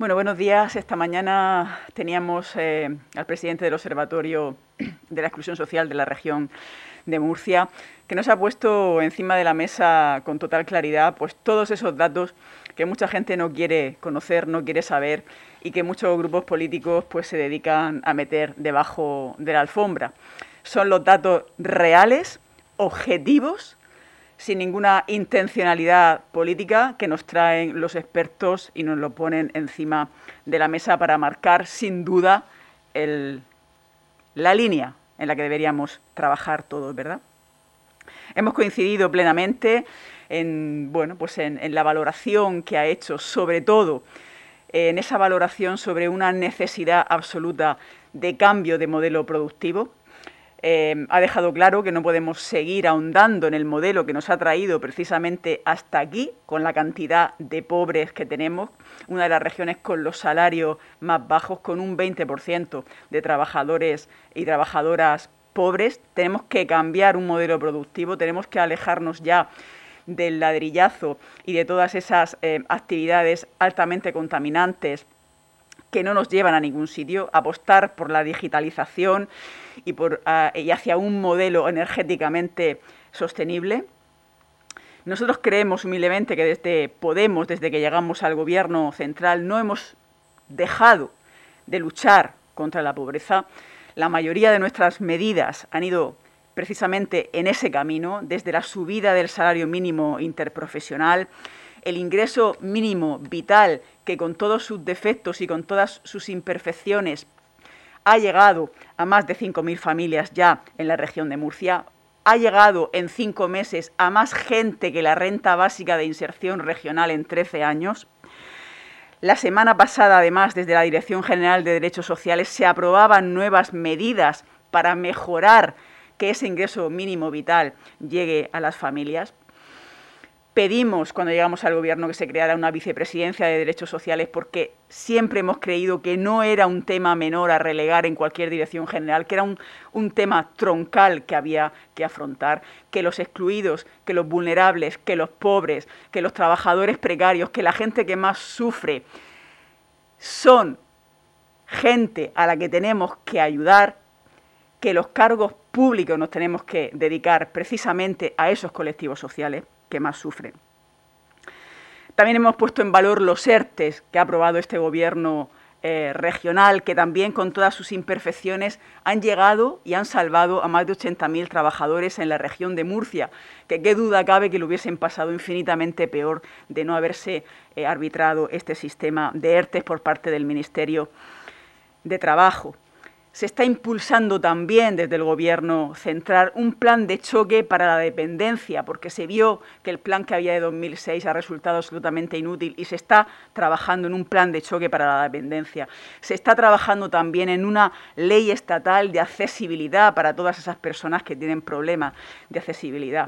Bueno, buenos días. Esta mañana teníamos al presidente del Observatorio de la Exclusión Social de la región de Murcia, que nos ha puesto encima de la mesa con total claridad pues todos esos datos que mucha gente no quiere conocer, no quiere saber y que muchos grupos políticos pues se dedican a meter debajo de la alfombra. Son los datos reales, objetivos, sin ninguna intencionalidad política, que nos traen los expertos y nos lo ponen encima de la mesa para marcar sin duda la línea en la que deberíamos trabajar todos, ¿verdad? Hemos coincidido plenamente en la valoración que ha hecho, sobre todo en esa valoración sobre una necesidad absoluta de cambio de modelo productivo. Ha dejado claro que no podemos seguir ahondando en el modelo que nos ha traído precisamente hasta aquí, con la cantidad de pobres que tenemos, una de las regiones con los salarios más bajos, con un 20% de trabajadores y trabajadoras pobres. Tenemos que cambiar un modelo productivo, tenemos que alejarnos ya del ladrillazo y de todas esas actividades altamente contaminantes que no nos llevan a ningún sitio, apostar por la digitalización y hacia un modelo energéticamente sostenible. Nosotros creemos humildemente que desde Podemos, desde que llegamos al gobierno central, no hemos dejado de luchar contra la pobreza. La mayoría de nuestras medidas han ido precisamente en ese camino, desde la subida del salario mínimo interprofesional, el ingreso mínimo vital, que con todos sus defectos y con todas sus imperfecciones ha llegado a más de 5.000 familias ya en la región de Murcia, ha llegado en 5 meses a más gente que la renta básica de inserción regional en 13 años. La semana pasada, además, desde la Dirección General de Derechos Sociales se aprobaban nuevas medidas para mejorar que ese ingreso mínimo vital llegue a las familias. Pedimos, cuando llegamos al gobierno, que se creara una vicepresidencia de derechos sociales, porque siempre hemos creído que no era un tema menor a relegar en cualquier dirección general, que era un tema troncal que había que afrontar, que los excluidos, que los vulnerables, que los pobres, que los trabajadores precarios, que la gente que más sufre son gente a la que tenemos que ayudar, que los cargos públicos nos tenemos que dedicar precisamente a esos colectivos sociales que más sufren. También hemos puesto en valor los ERTEs que ha aprobado este gobierno regional, que también con todas sus imperfecciones han llegado y han salvado a más de 80.000 trabajadores en la región de Murcia, que qué duda cabe que lo hubiesen pasado infinitamente peor de no haberse arbitrado este sistema de ERTEs por parte del Ministerio de Trabajo. Se está impulsando también desde el Gobierno central un plan de choque para la dependencia, porque se vio que el plan que había de 2006 ha resultado absolutamente inútil y se está trabajando en un plan de choque para la dependencia. Se está trabajando también en una ley estatal de accesibilidad para todas esas personas que tienen problemas de accesibilidad.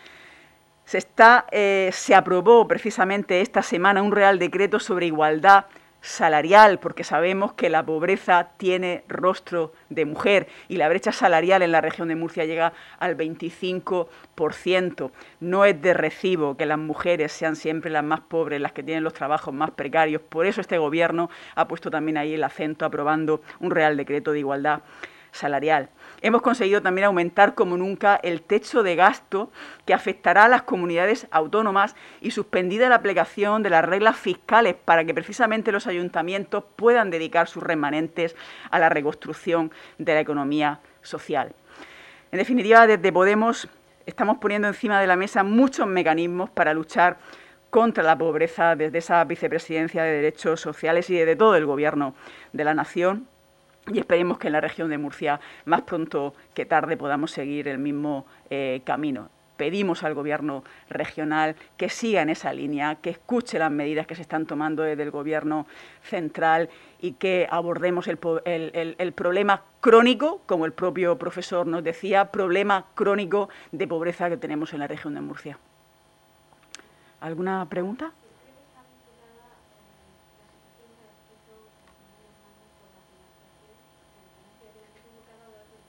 Se aprobó precisamente esta semana un Real Decreto sobre igualdad salarial, porque sabemos que la pobreza tiene rostro de mujer y la brecha salarial en la región de Murcia llega al 25%. No es de recibo que las mujeres sean siempre las más pobres, las que tienen los trabajos más precarios. Por eso este gobierno ha puesto también ahí el acento aprobando un Real Decreto de igualdad salarial. Hemos conseguido también aumentar como nunca el techo de gasto que afectará a las comunidades autónomas y suspendida la aplicación de las reglas fiscales para que precisamente los ayuntamientos puedan dedicar sus remanentes a la reconstrucción de la economía social. En definitiva, desde Podemos estamos poniendo encima de la mesa muchos mecanismos para luchar contra la pobreza desde esa vicepresidencia de Derechos Sociales y desde todo el Gobierno de la Nación. Y esperemos que en la región de Murcia, más pronto que tarde, podamos seguir el mismo camino. Pedimos al Gobierno regional que siga en esa línea, que escuche las medidas que se están tomando desde el Gobierno central y que abordemos el problema crónico, como el propio profesor nos decía, problema crónico de pobreza que tenemos en la región de Murcia. ¿Alguna pregunta?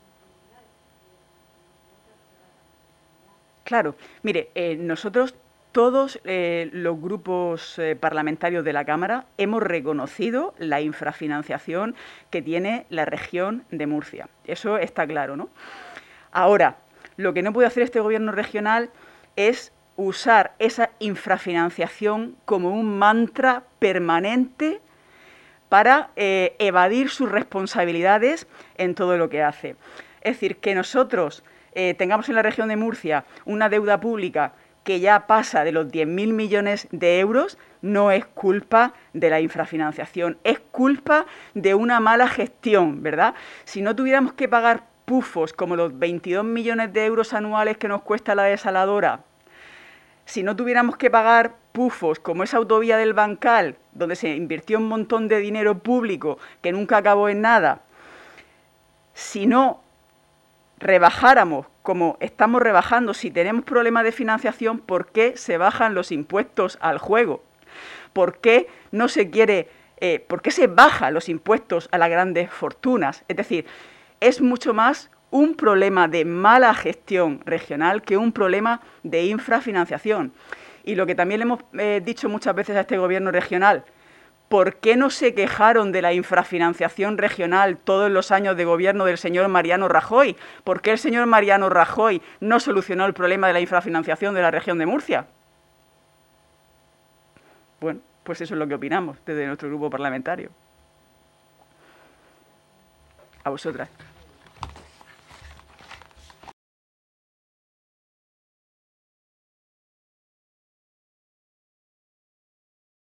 Claro, mire, nosotros todos los grupos parlamentarios de la Cámara hemos reconocido la infrafinanciación que tiene la región de Murcia. Eso está claro, ¿no? Ahora, lo que no puede hacer este gobierno regional es usar esa infrafinanciación como un mantra permanente para evadir sus responsabilidades en todo lo que hace. Es decir, que nosotros tengamos en la región de Murcia una deuda pública que ya pasa de los 10.000 millones de euros, no es culpa de la infrafinanciación, es culpa de una mala gestión, ¿verdad? Si no tuviéramos que pagar pufos como los 22 millones de euros anuales que nos cuesta la desaladora, si no tuviéramos que pagar pufos como esa autovía del Bancal, donde se invirtió un montón de dinero público que nunca acabó en nada, si no rebajáramos como estamos rebajando, si tenemos problemas de financiación, ¿por qué se bajan los impuestos al juego? ¿Por qué no se quiere, por qué se bajan los impuestos a las grandes fortunas? Es decir, es mucho más un problema de mala gestión regional que un problema de infrafinanciación. Y lo que también le hemos dicho muchas veces a este gobierno regional, ¿por qué no se quejaron de la infrafinanciación regional todos los años de gobierno del señor Mariano Rajoy? ¿Por qué el señor Mariano Rajoy no solucionó el problema de la infrafinanciación de la región de Murcia? Bueno, pues eso es lo que opinamos desde nuestro grupo parlamentario. A vosotras.